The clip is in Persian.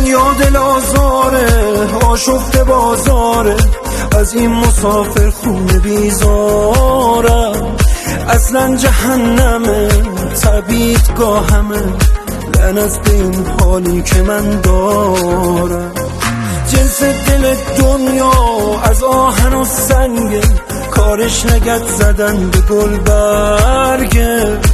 یا دل آزاره آشفته بازاره، از این مسافر خونه بیزارم. اصلا جهنمه تبیتگاهمه، لعنت به این حالی که من دارم. جنس دل دنیا از آهن و سنگه، کارش نگت زدن به گل برگه.